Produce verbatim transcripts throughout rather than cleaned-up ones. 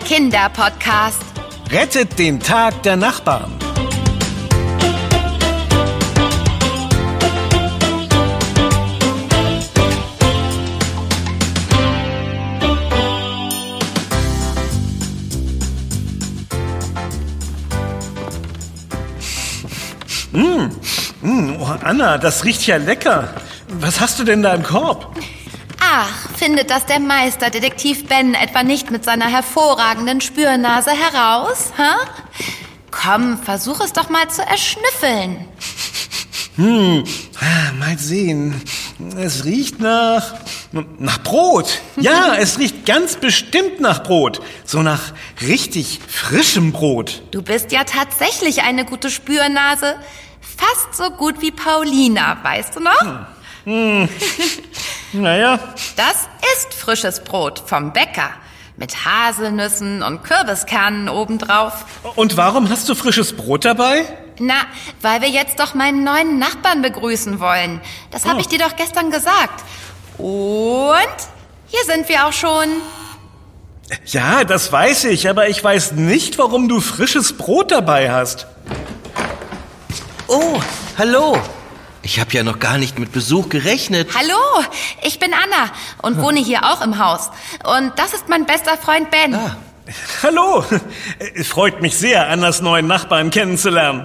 Kinderpodcast. Rettet den Tag der Nachbarn. Mmh. Mmh. Oh, Anna, das riecht ja lecker. Was hast du denn da im Korb? Ach, findet das der Meisterdetektiv Ben etwa nicht mit seiner hervorragenden Spürnase heraus? Hä? Komm, versuch es doch mal zu erschnüffeln. Hm, ah, mal sehen. Es riecht nach... nach Brot. Ja, es riecht ganz bestimmt nach Brot. So nach richtig frischem Brot. Du bist ja tatsächlich eine gute Spürnase. Fast so gut wie Paulina, weißt du noch? Hm. Hm. Naja. Das ist frisches Brot vom Bäcker. Mit Haselnüssen und Kürbiskernen obendrauf. Und warum hast du frisches Brot dabei? Na, weil wir jetzt doch meinen neuen Nachbarn begrüßen wollen. Das habe Oh. ich dir doch gestern gesagt. Und hier sind wir auch schon. Ja, das weiß ich, aber ich weiß nicht, warum du frisches Brot dabei hast. Oh, hallo. Ich habe ja noch gar nicht mit Besuch gerechnet. Hallo, ich bin Anna und wohne hier auch im Haus. Und das ist mein bester Freund Ben. Ah. Hallo, es freut mich sehr, Annas neuen Nachbarn kennenzulernen.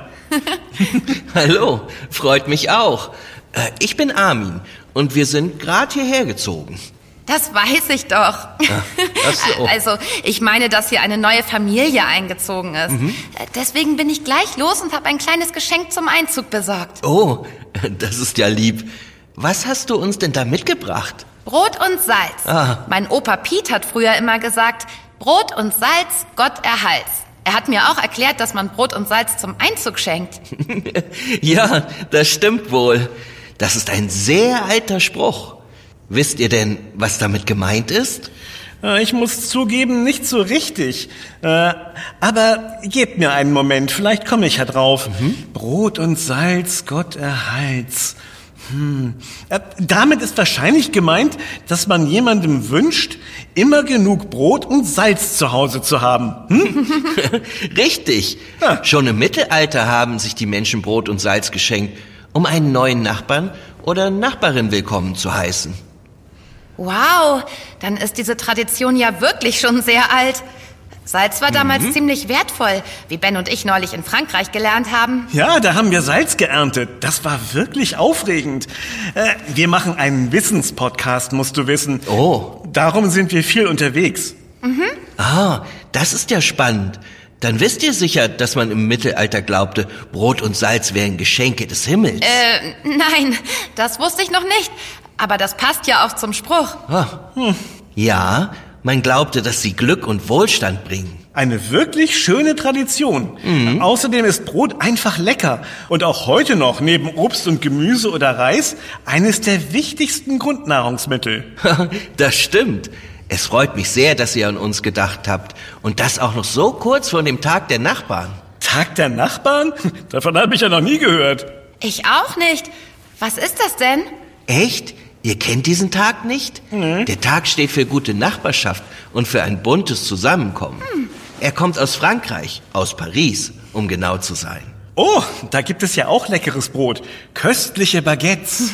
Hallo, freut mich auch. Äh, Ich bin Armin und wir sind gerade hierher gezogen. Das weiß ich doch. ach so. Also, ich meine, dass hier eine neue Familie eingezogen ist. Mhm. Deswegen bin ich gleich los und habe ein kleines Geschenk zum Einzug besorgt. Oh, das ist ja lieb. Was hast du uns denn da mitgebracht? Brot und Salz. Ah. Mein Opa Piet hat früher immer gesagt, Brot und Salz, Gott erhalt's. Er hat mir auch erklärt, dass man Brot und Salz zum Einzug schenkt. Ja, das stimmt wohl. Das ist ein sehr alter Spruch. Wisst ihr denn, was damit gemeint ist? Äh, Ich muss zugeben, nicht so richtig. Äh, Aber gebt mir einen Moment, vielleicht komme ich ja drauf. Brot und Salz, Gott erhalt's. Hm. Äh, Damit ist wahrscheinlich gemeint, dass man jemandem wünscht, immer genug Brot und Salz zu Hause zu haben. Hm? Richtig. Ja. Schon im Mittelalter haben sich die Menschen Brot und Salz geschenkt, um einen neuen Nachbarn oder Nachbarin willkommen zu heißen. Wow, dann ist diese Tradition ja wirklich schon sehr alt. Salz war damals ziemlich wertvoll, wie Ben und ich neulich in Frankreich gelernt haben. Ja, da haben wir Salz geerntet. Das war wirklich aufregend. Äh, Wir machen einen Wissenspodcast, musst du wissen. Oh. Darum sind wir viel unterwegs. Ah, das ist ja spannend. Dann wisst ihr sicher, dass man im Mittelalter glaubte, Brot und Salz wären Geschenke des Himmels. Äh, nein, das wusste ich noch nicht. Aber das passt ja auch zum Spruch. Ah. Ja, man glaubte, dass sie Glück und Wohlstand bringen. Eine wirklich schöne Tradition. Außerdem ist Brot einfach lecker und auch heute noch neben Obst und Gemüse oder Reis eines der wichtigsten Grundnahrungsmittel. Das stimmt. Es freut mich sehr, dass ihr an uns gedacht habt. Und das auch noch so kurz vor dem Tag der Nachbarn. Tag der Nachbarn? Davon habe ich ja noch nie gehört. Ich auch nicht. Was ist das denn? Echt? Ihr kennt diesen Tag nicht? Der Tag steht für gute Nachbarschaft und für ein buntes Zusammenkommen. Er kommt aus Frankreich, aus Paris, um genau zu sein. Oh, da gibt es ja auch leckeres Brot. Köstliche Baguettes.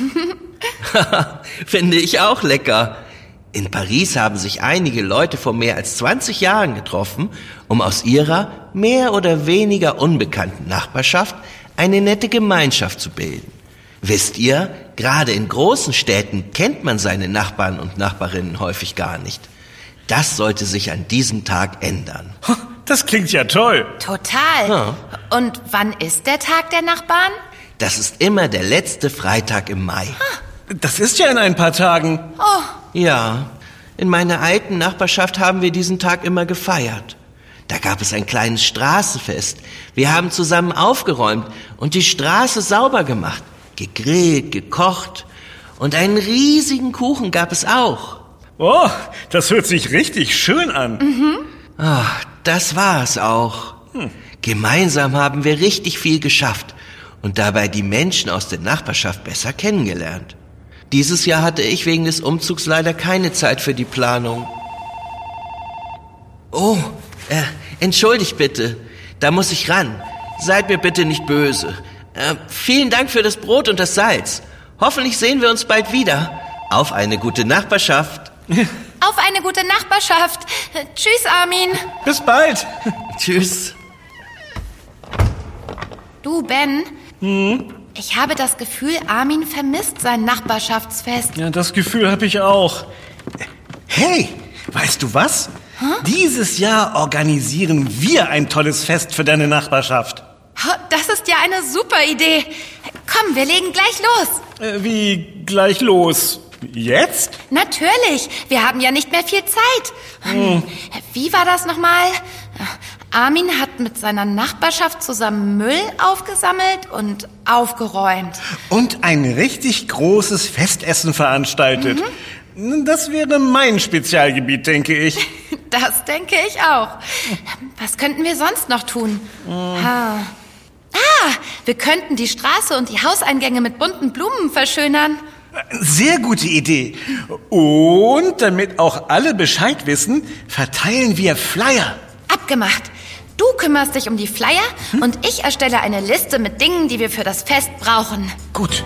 Finde ich auch lecker. In Paris haben sich einige Leute vor mehr als zwanzig Jahren getroffen, um aus ihrer mehr oder weniger unbekannten Nachbarschaft eine nette Gemeinschaft zu bilden. Wisst ihr, gerade in großen Städten kennt man seine Nachbarn und Nachbarinnen häufig gar nicht. Das sollte sich an diesem Tag ändern. Das klingt ja toll. Total. Ja. Und wann ist der Tag der Nachbarn? Das ist immer der letzte Freitag im Mai. Das ist ja in ein paar Tagen. Oh, Ja, in meiner alten Nachbarschaft haben wir diesen Tag immer gefeiert. Da gab es ein kleines Straßenfest. Wir haben zusammen aufgeräumt und die Straße sauber gemacht, gegrillt, gekocht und einen riesigen Kuchen gab es auch. Oh, das hört sich richtig schön an. Ach, das war es auch. Gemeinsam haben wir richtig viel geschafft und dabei die Menschen aus der Nachbarschaft besser kennengelernt. Dieses Jahr hatte ich wegen des Umzugs leider keine Zeit für die Planung. Oh, Äh, entschuldigt bitte, da muss ich ran. Seid mir bitte nicht böse. Äh, vielen Dank für das Brot und das Salz. Hoffentlich sehen wir uns bald wieder. Auf eine gute Nachbarschaft. Auf eine gute Nachbarschaft. Tschüss, Armin. Bis bald. Tschüss. Du, Ben, Hm? ich habe das Gefühl, Armin vermisst sein Nachbarschaftsfest. Ja, das Gefühl habe ich auch. Hey, weißt du was? Dieses Jahr organisieren wir ein tolles Fest für deine Nachbarschaft. Oh, das ist ja eine super Idee. Komm, wir legen gleich los. Äh, wie gleich los? Jetzt? Natürlich, wir haben ja nicht mehr viel Zeit. Hm. Wie war das nochmal? Armin hat mit seiner Nachbarschaft zusammen Müll aufgesammelt und aufgeräumt. Und ein richtig großes Festessen veranstaltet. Mhm. Das wäre mein Spezialgebiet, denke ich. Das denke ich auch. Was könnten wir sonst noch tun? Mhm. Ah. ah, wir könnten die Straße und die Hauseingänge mit bunten Blumen verschönern. Sehr gute Idee. Und damit auch alle Bescheid wissen, verteilen wir Flyer. Abgemacht. Du kümmerst dich um die Flyer hm? und ich erstelle eine Liste mit Dingen, die wir für das Fest brauchen. Gut.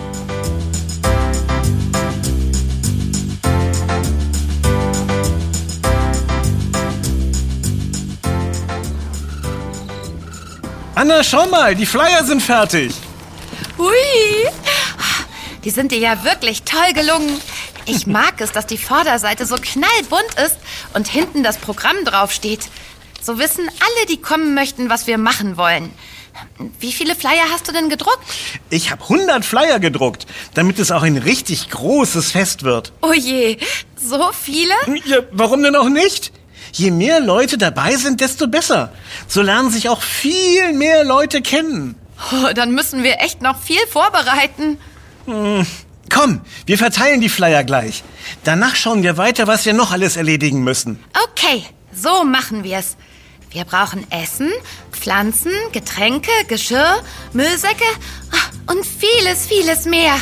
Anna, schau mal, die Flyer sind fertig. Hui, die sind dir ja wirklich toll gelungen. Ich mag es, dass die Vorderseite so knallbunt ist und hinten das Programm draufsteht. So wissen alle, die kommen möchten, was wir machen wollen. Wie viele Flyer hast du denn gedruckt? Ich habe hundert Flyer gedruckt, damit es auch ein richtig großes Fest wird. Oh je, so viele? Ja, warum denn auch nicht? Je mehr Leute dabei sind, desto besser. So lernen sich auch viel mehr Leute kennen. Oh, dann müssen wir echt noch viel vorbereiten. Hm. Komm, wir verteilen die Flyer gleich. Danach schauen wir weiter, was wir noch alles erledigen müssen. Okay, so machen wir's. Wir brauchen Essen, Pflanzen, Getränke, Geschirr, Müllsäcke und vieles, vieles mehr.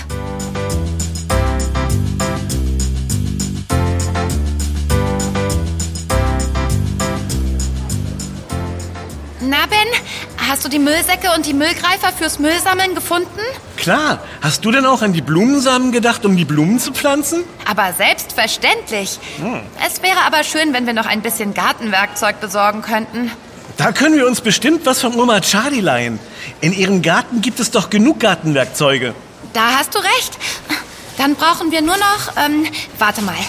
Na, Ben, hast du die Müllsäcke und die Müllgreifer fürs Müllsammeln gefunden? Klar. Hast du denn auch an die Blumensamen gedacht, um die Blumen zu pflanzen? Aber selbstverständlich. Hm. Es wäre aber schön, wenn wir noch ein bisschen Gartenwerkzeug besorgen könnten. Da können wir uns bestimmt was von Oma Charlie leihen. In ihrem Garten gibt es doch genug Gartenwerkzeuge. Da hast du recht. Dann brauchen wir nur noch... Ähm, warte mal.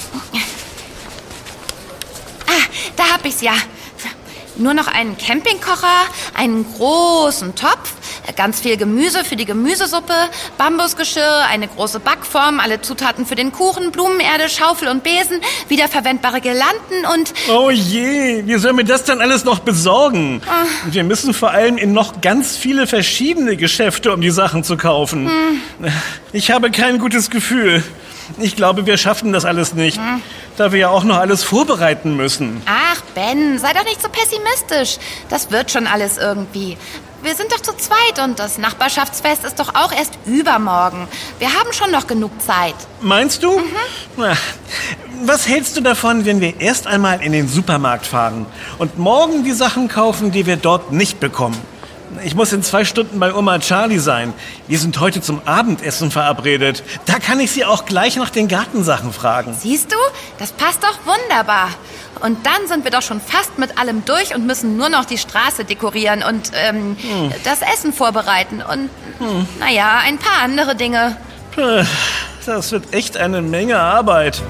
Ah, da hab ich's ja. Nur noch einen Campingkocher, einen großen Topf, ganz viel Gemüse für die Gemüsesuppe, Bambusgeschirr, eine große Backform, alle Zutaten für den Kuchen, Blumenerde, Schaufel und Besen, wiederverwendbare Girlanden und... Oh je, wie sollen wir das dann alles noch besorgen? Ach. Wir müssen vor allem in noch ganz viele verschiedene Geschäfte, um die Sachen zu kaufen. Hm. Ich habe kein gutes Gefühl. Ich glaube, wir schaffen das alles nicht, hm. da wir ja auch noch alles vorbereiten müssen. Ach, Ben, sei doch nicht so pessimistisch. Das wird schon alles irgendwie. Wir sind doch zu zweit und das Nachbarschaftsfest ist doch auch erst übermorgen. Wir haben schon noch genug Zeit. Meinst du? Mhm. Na, was hältst du davon, wenn wir erst einmal in den Supermarkt fahren und morgen die Sachen kaufen, die wir dort nicht bekommen? Ich muss in zwei Stunden bei Oma Charlie sein. Wir sind heute zum Abendessen verabredet. Da kann ich sie auch gleich nach den Gartensachen fragen. Siehst du? Das passt doch wunderbar. Und dann sind wir doch schon fast mit allem durch und müssen nur noch die Straße dekorieren und ähm, hm. das Essen vorbereiten und, hm. naja, ein paar andere Dinge. Das wird echt eine Menge Arbeit.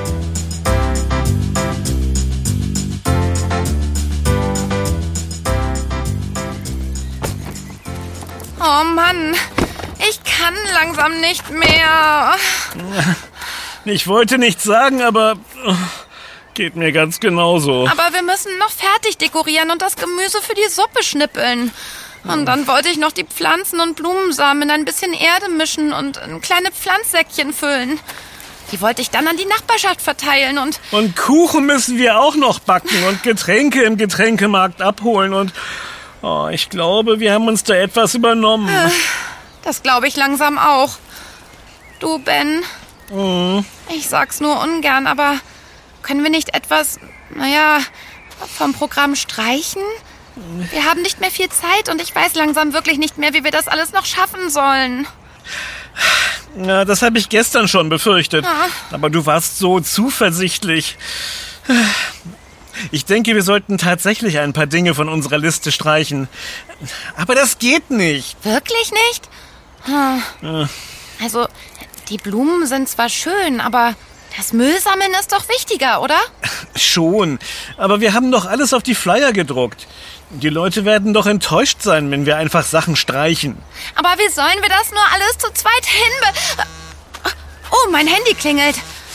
Oh Mann, ich kann langsam nicht mehr. Ich wollte nichts sagen, aber geht mir ganz genauso. Aber wir müssen noch fertig dekorieren und das Gemüse für die Suppe schnippeln. Und dann wollte ich noch die Pflanzen und Blumensamen in ein bisschen Erde mischen und in kleine Pflanzsäckchen füllen. Die wollte ich dann an die Nachbarschaft verteilen und... Und Kuchen müssen wir auch noch backen und Getränke im Getränkemarkt abholen und... Oh, ich glaube, wir haben uns da etwas übernommen. Das glaube ich langsam auch. Du, Ben, mhm. ich sag's nur ungern, aber können wir nicht etwas, naja, Vom Programm streichen? Wir haben nicht mehr viel Zeit und ich weiß langsam wirklich nicht mehr, wie wir das alles noch schaffen sollen. Ja, das habe ich gestern schon befürchtet. Ah. Aber du warst so zuversichtlich. Ich denke, wir sollten tatsächlich ein paar Dinge von unserer Liste streichen. Aber das geht nicht. Wirklich nicht? Hm. Ja. Also, die Blumen sind zwar schön, aber das Müllsammeln ist doch wichtiger, oder? Schon, aber wir haben doch alles auf die Flyer gedruckt. Die Leute werden doch enttäuscht sein, wenn wir einfach Sachen streichen. Aber wie sollen wir das nur alles zu zweit hinbe... Oh, mein Handy klingelt.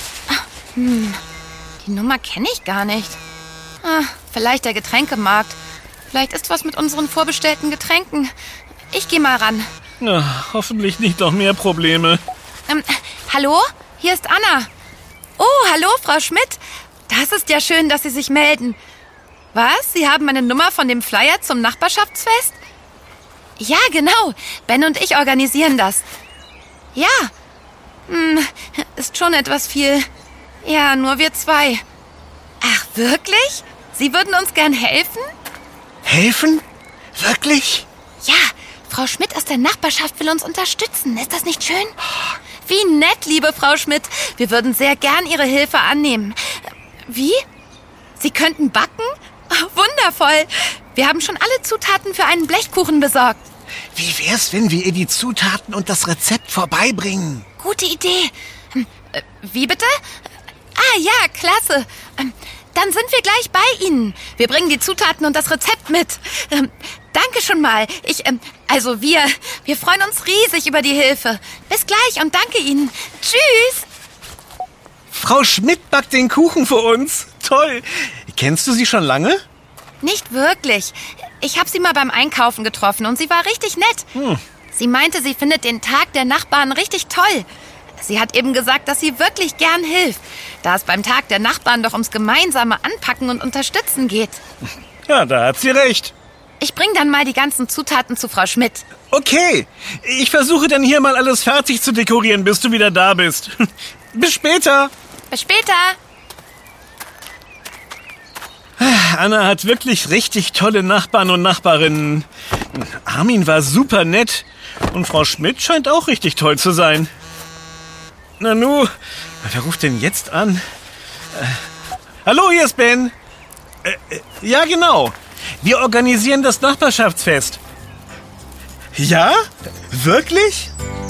Hm, die Nummer kenne ich gar nicht. Ah, vielleicht der Getränkemarkt. Vielleicht ist was mit unseren vorbestellten Getränken. Ich gehe mal ran. Na, hoffentlich nicht noch mehr Probleme. Ähm, hallo? Hier ist Anna. Oh, hallo, Frau Schmidt. Das ist ja schön, dass Sie sich melden. Was? Sie haben meine Nummer von dem Flyer zum Nachbarschaftsfest? Ja, genau. Ben und ich organisieren das. Ja. Hm, ist schon etwas viel. Ja, nur wir zwei. Ach, wirklich? Sie würden uns gern helfen? Helfen? Wirklich? Ja, Frau Schmidt aus der Nachbarschaft will uns unterstützen. Ist das nicht schön? Wie nett, liebe Frau Schmidt. Wir würden sehr gern Ihre Hilfe annehmen. Wie? Sie könnten backen? Oh, wundervoll. Wir haben schon alle Zutaten für einen Blechkuchen besorgt. Wie wär's, wenn wir ihr die Zutaten und das Rezept vorbeibringen? Gute Idee. Hm, äh, wie bitte? Ah ja, klasse. Ähm, dann sind wir gleich bei Ihnen. Wir bringen die Zutaten und das Rezept mit. Ähm, danke schon mal. Ich, ähm, also wir, wir freuen uns riesig über die Hilfe. Bis gleich und danke Ihnen. Tschüss. Frau Schmidt backt den Kuchen für uns. Toll. Kennst du sie schon lange? Nicht wirklich. Ich habe sie mal beim Einkaufen getroffen und sie war richtig nett. Hm. Sie meinte, sie findet den Tag der Nachbarn richtig toll. Sie hat eben gesagt, dass sie wirklich gern hilft, da es beim Tag der Nachbarn doch ums gemeinsame Anpacken und Unterstützen geht. Ja, da hat sie recht. Ich bring dann mal die ganzen Zutaten zu Frau Schmidt. Okay, ich versuche dann hier mal alles fertig zu dekorieren, bis du wieder da bist. Bis später. Bis später. Anna hat wirklich richtig tolle Nachbarn und Nachbarinnen. Armin war super nett und Frau Schmidt scheint auch richtig toll zu sein. Nanu, wer ruft denn jetzt an? Äh, hallo, hier ist Ben. Äh, äh, ja, genau. Wir organisieren das Nachbarschaftsfest. Ja? Wirklich?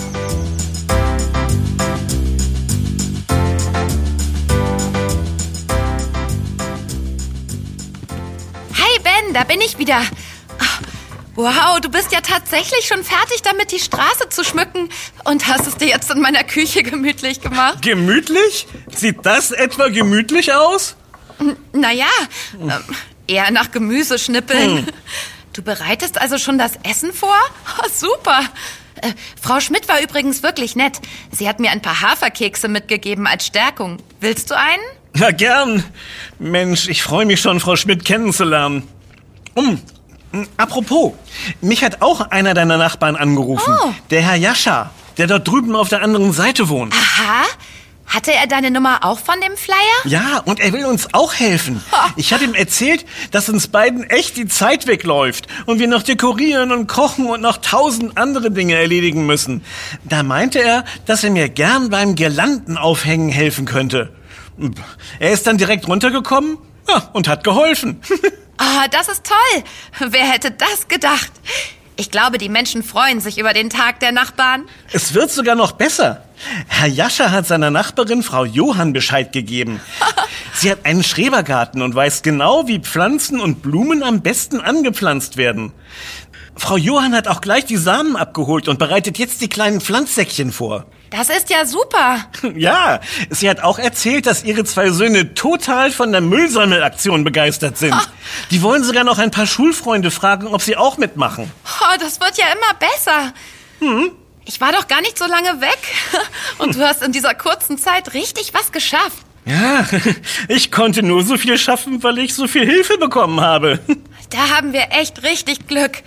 Hi Ben, da bin ich wieder. Wow, du bist ja tatsächlich schon fertig damit, die Straße zu schmücken und hast es dir jetzt in meiner Küche gemütlich gemacht. Gemütlich? Sieht das etwa gemütlich aus? N- naja, ähm, eher nach Gemüseschnippeln. Hm. Du bereitest also schon das Essen vor? Oh, super. Äh, Frau Schmidt war übrigens wirklich nett. Sie hat mir ein paar Haferkekse mitgegeben als Stärkung. Willst du einen? Na gern. Mensch, ich freue mich schon, Frau Schmidt kennenzulernen. Um, apropos, mich hat auch einer deiner Nachbarn angerufen. Oh. Der Herr Jascha, der dort drüben auf der anderen Seite wohnt. Aha. Hatte er deine Nummer auch von dem Flyer? Ja, und er will uns auch helfen. Ha. Ich habe ihm erzählt, dass uns beiden echt die Zeit wegläuft und wir noch dekorieren und kochen und noch tausend andere Dinge erledigen müssen. Da meinte er, dass er mir gern beim Girlandenaufhängen helfen könnte. Er ist dann direkt runtergekommen, ja, und hat geholfen. Ah, das ist toll. Wer hätte das gedacht? Ich glaube, die Menschen freuen sich über den Tag der Nachbarn. Es wird sogar noch besser. Herr Jascha hat seiner Nachbarin Frau Johann Bescheid gegeben. Sie hat einen Schrebergarten und weiß genau, wie Pflanzen und Blumen am besten angepflanzt werden. Frau Johann hat auch gleich die Samen abgeholt und bereitet jetzt die kleinen Pflanzsäckchen vor. Das ist ja super. Ja, sie hat auch erzählt, dass ihre zwei Söhne total von der Müllsammelaktion begeistert sind. Die wollen sogar noch ein paar Schulfreunde fragen, ob sie auch mitmachen. Oh, das wird ja immer besser. Hm? Ich war doch gar nicht so lange weg. Und du hast in dieser kurzen Zeit richtig was geschafft. Ja, ich konnte nur so viel schaffen, weil ich so viel Hilfe bekommen habe. Da haben wir echt richtig Glück.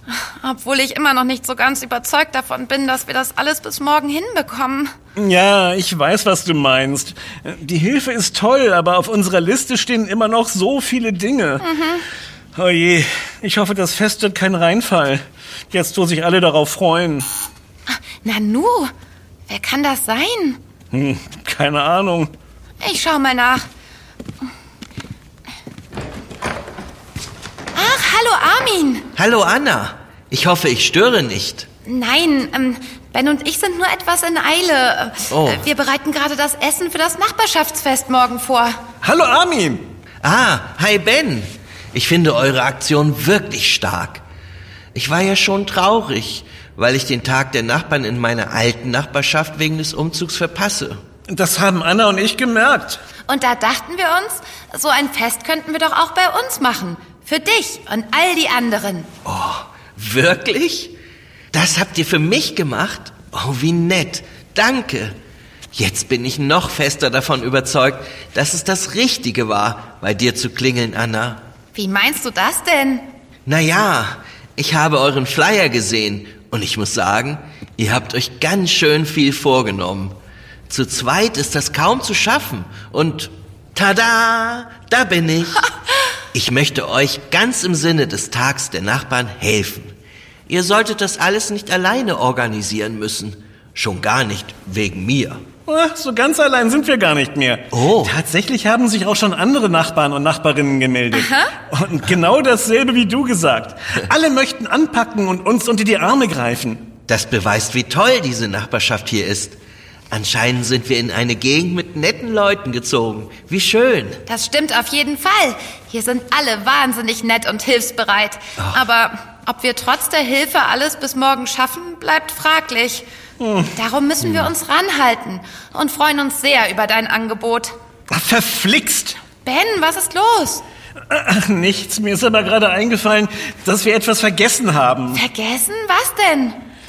Obwohl ich immer noch nicht so ganz überzeugt davon bin, dass wir das alles bis morgen hinbekommen. Ja, ich weiß, was du meinst. Die Hilfe ist toll, aber auf unserer Liste stehen immer noch so viele Dinge. Mhm. Oh je, ich hoffe, das Fest wird kein Reinfall. Jetzt, wo sich alle darauf freuen. Nanu, wer kann das sein? Hm, keine Ahnung. Ich schau mal nach. Ach, hallo Armin. Hallo Anna. Ich hoffe, ich störe nicht. Nein, ähm, Ben und ich sind nur etwas in Eile. Oh. Wir bereiten gerade das Essen für das Nachbarschaftsfest morgen vor. Hallo Armin. Ah, hi Ben. Ich finde eure Aktion wirklich stark. Ich war ja schon traurig, weil ich den Tag der Nachbarn in meiner alten Nachbarschaft wegen des Umzugs verpasse. Das haben Anna und ich gemerkt. Und da dachten wir uns, so ein Fest könnten wir doch auch bei uns machen. Für dich und all die anderen. Oh, wirklich? Das habt ihr für mich gemacht? Oh, wie nett. Danke. Jetzt bin ich noch fester davon überzeugt, dass es das Richtige war, bei dir zu klingeln, Anna. Wie meinst du das denn? Naja, ich habe euren Flyer gesehen und ich muss sagen, ihr habt euch ganz schön viel vorgenommen. Zu zweit ist das kaum zu schaffen und tada, da bin ich. Ich möchte euch ganz im Sinne des Tags der Nachbarn helfen. Ihr solltet das alles nicht alleine organisieren müssen. Schon gar nicht wegen mir. Ach, so ganz allein sind wir gar nicht mehr. Oh. Tatsächlich haben sich auch schon andere Nachbarn und Nachbarinnen gemeldet. Aha. Und genau dasselbe wie du gesagt. Alle möchten anpacken und uns unter die Arme greifen. Das beweist, wie toll diese Nachbarschaft hier ist. Anscheinend sind wir in eine Gegend mit netten Leuten gezogen. Wie schön. Das stimmt auf jeden Fall. Hier sind alle wahnsinnig nett und hilfsbereit. Ach. Aber ob wir trotz der Hilfe alles bis morgen schaffen, bleibt fraglich. Hm. Darum müssen wir uns ranhalten und freuen uns sehr über dein Angebot. Verflixt! Ben, was ist los? Ach, nichts. Mir ist aber gerade eingefallen, dass wir etwas vergessen haben. Vergessen? Was denn?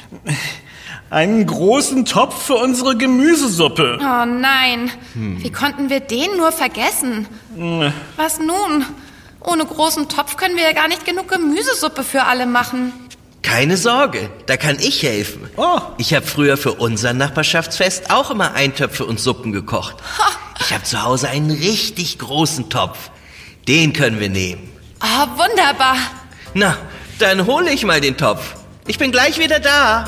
Einen großen Topf für unsere Gemüsesuppe. Oh nein, hm. Wie konnten wir den nur vergessen? Hm. Was nun? Ohne großen Topf können wir ja gar nicht genug Gemüsesuppe für alle machen. Keine Sorge, da kann ich helfen. Oh. Ich habe früher für unser Nachbarschaftsfest auch immer Eintöpfe und Suppen gekocht. Ha. Ich habe zu Hause einen richtig großen Topf. Den können wir nehmen. Oh, wunderbar. Na, dann hole ich mal den Topf. Ich bin gleich wieder da.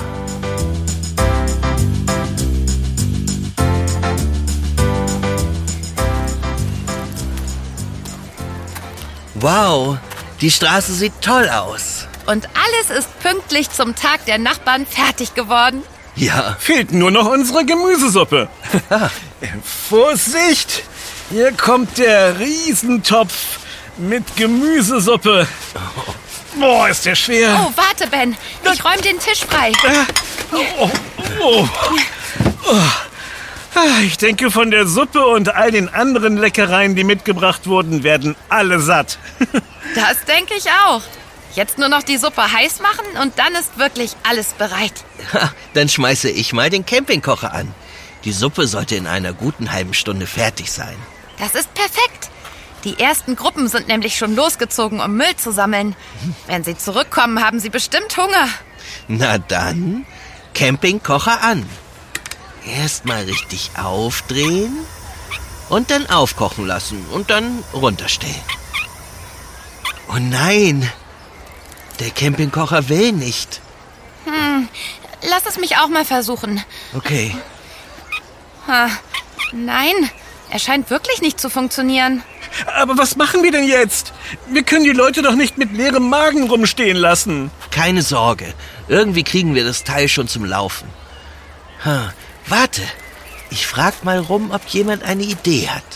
Wow, die Straße sieht toll aus. Und alles ist pünktlich zum Tag der Nachbarn fertig geworden. Ja. Fehlt nur noch unsere Gemüsesuppe. Vorsicht! Hier kommt der Riesentopf mit Gemüsesuppe. Boah, ist der schwer. Oh, warte, Ben. Ich räume den Tisch frei. Oh, oh, oh. Ich denke, von der Suppe und all den anderen Leckereien, die mitgebracht wurden, werden alle satt. Das denke ich auch. Jetzt nur noch die Suppe heiß machen und dann ist wirklich alles bereit. Ha, dann schmeiße ich mal den Campingkocher an. Die Suppe sollte in einer guten halben Stunde fertig sein. Das ist perfekt. Die ersten Gruppen sind nämlich schon losgezogen, um Müll zu sammeln. Wenn sie zurückkommen, haben sie bestimmt Hunger. Na dann, Campingkocher an. Erst mal richtig aufdrehen und dann aufkochen lassen und dann runterstellen. Oh nein, der Campingkocher will nicht. Hm, lass es mich auch mal versuchen. Okay. Ha, nein, er scheint wirklich nicht zu funktionieren. Aber was machen wir denn jetzt? Wir können die Leute doch nicht mit leerem Magen rumstehen lassen. Keine Sorge, irgendwie kriegen wir das Teil schon zum Laufen. Ha, warte, ich frag mal rum, ob jemand eine Idee hat.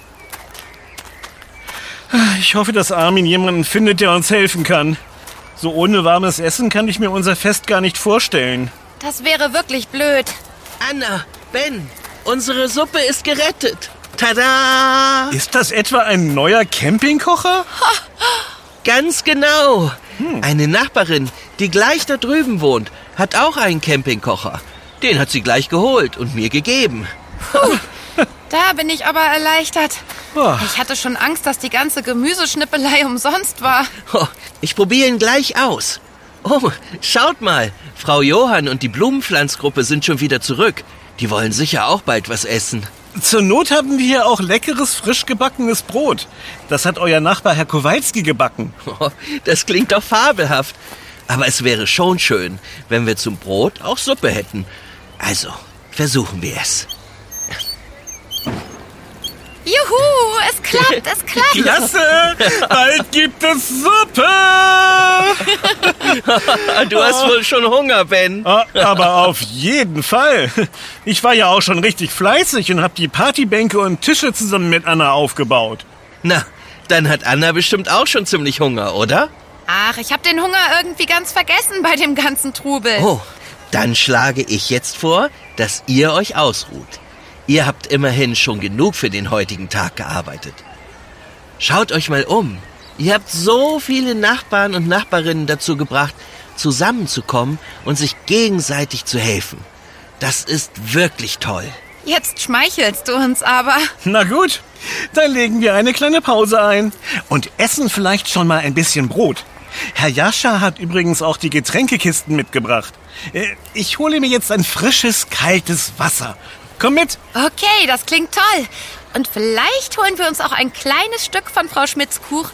Ich hoffe, dass Armin jemanden findet, der uns helfen kann. So ohne warmes Essen kann ich mir unser Fest gar nicht vorstellen. Das wäre wirklich blöd. Anna, Ben, unsere Suppe ist gerettet. Tada! Ist das etwa ein neuer Campingkocher? Ganz genau. Hm. Eine Nachbarin, die gleich da drüben wohnt, hat auch einen Campingkocher. Den hat sie gleich geholt und mir gegeben. Puh, da bin ich aber erleichtert. Oh. Ich hatte schon Angst, dass die ganze Gemüseschnippelei umsonst war. Oh, ich probiere ihn gleich aus. Oh, schaut mal. Frau Johann und die Blumenpflanzgruppe sind schon wieder zurück. Die wollen sicher auch bald was essen. Zur Not haben wir hier auch leckeres, frisch gebackenes Brot. Das hat euer Nachbar Herr Kowalski gebacken. Oh, das klingt doch fabelhaft. Aber es wäre schon schön, wenn wir zum Brot auch Suppe hätten. Also, versuchen wir es. Juhu, es klappt, es klappt. Klasse, bald gibt es Suppe. Du hast wohl schon Hunger, Ben. Aber auf jeden Fall. Ich war ja auch schon richtig fleißig und habe die Partybänke und Tische zusammen mit Anna aufgebaut. Na, dann hat Anna bestimmt auch schon ziemlich Hunger, oder? Ach, ich habe den Hunger irgendwie ganz vergessen bei dem ganzen Trubel. Oh, dann schlage ich jetzt vor, dass ihr euch ausruht. Ihr habt immerhin schon genug für den heutigen Tag gearbeitet. Schaut euch mal um. Ihr habt so viele Nachbarn und Nachbarinnen dazu gebracht, zusammenzukommen und sich gegenseitig zu helfen. Das ist wirklich toll. Jetzt schmeichelst du uns aber. Na gut, dann legen wir eine kleine Pause ein und essen vielleicht schon mal ein bisschen Brot. Herr Jascha hat übrigens auch die Getränkekisten mitgebracht. Ich hole mir jetzt ein frisches, kaltes Wasser. Komm mit. Okay, das klingt toll. Und vielleicht holen wir uns auch ein kleines Stück von Frau Schmidts Kuchen?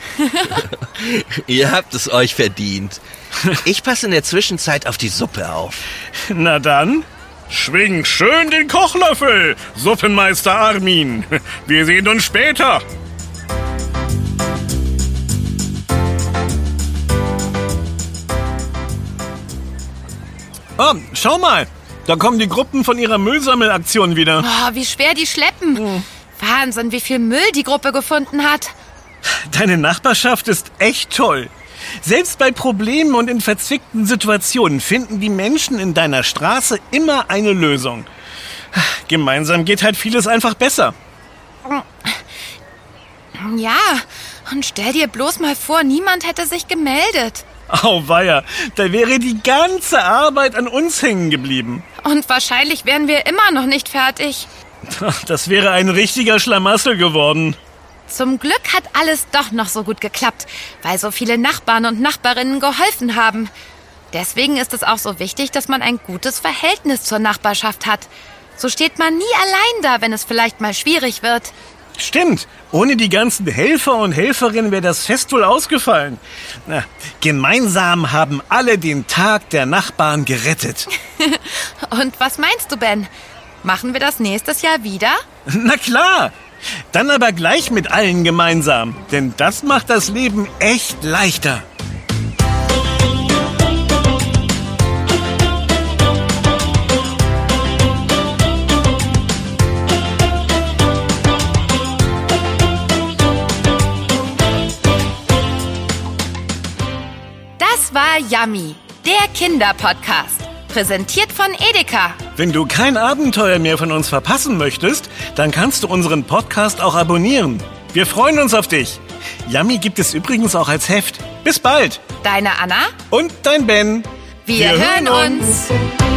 Ihr habt es euch verdient. Ich passe in der Zwischenzeit auf die Suppe auf. Na dann, schwing schön den Kochlöffel, Suppenmeister Armin. Wir sehen uns später. Oh, schau mal. Da kommen die Gruppen von ihrer Müllsammelaktion wieder. Oh, wie schwer die schleppen. Mhm. Wahnsinn, wie viel Müll die Gruppe gefunden hat. Deine Nachbarschaft ist echt toll. Selbst bei Problemen und in verzwickten Situationen finden die Menschen in deiner Straße immer eine Lösung. Gemeinsam geht halt vieles einfach besser. Ja, und stell dir bloß mal vor, niemand hätte sich gemeldet. Auweia, da wäre die ganze Arbeit an uns hängen geblieben. Und wahrscheinlich wären wir immer noch nicht fertig. Das wäre ein richtiger Schlamassel geworden. Zum Glück hat alles doch noch so gut geklappt, weil so viele Nachbarn und Nachbarinnen geholfen haben. Deswegen ist es auch so wichtig, dass man ein gutes Verhältnis zur Nachbarschaft hat. So steht man nie allein da, wenn es vielleicht mal schwierig wird. Stimmt, ohne die ganzen Helfer und Helferinnen wäre das Fest wohl ausgefallen. Na, gemeinsam haben alle den Tag der Nachbarn gerettet. Und was meinst du, Ben? Machen wir das nächstes Jahr wieder? Na klar, dann aber gleich mit allen gemeinsam, denn das macht das Leben echt leichter. Das war Yummy, der Kinderpodcast. Präsentiert von Edeka. Wenn du kein Abenteuer mehr von uns verpassen möchtest, dann kannst du unseren Podcast auch abonnieren. Wir freuen uns auf dich. Yummy gibt es übrigens auch als Heft. Bis bald. Deine Anna und dein Ben. Wir, Wir hören uns. uns.